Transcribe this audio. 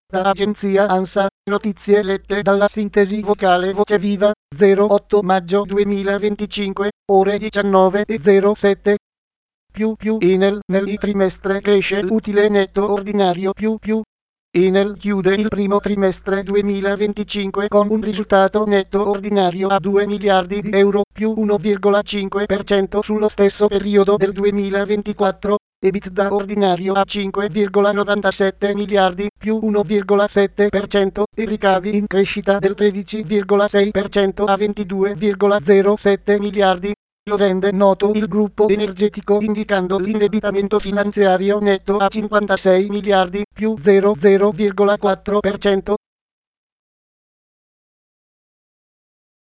Da agenzia ANSA, notizie lette dalla sintesi vocale Voce Viva, 08 maggio 2025, ore 19:07. Enel nel trimestre cresce l'utile netto ordinario Enel chiude il primo trimestre 2025 con un risultato netto ordinario a 2 miliardi di euro, più 1,5% sullo stesso periodo del 2024. EBITDA ordinario a 5,97 miliardi, più 1,7%, e ricavi in crescita del 13,6% a 22,07 miliardi. Lo rende noto il gruppo energetico indicando l'indebitamento finanziario netto a 56 miliardi, più 0,4%,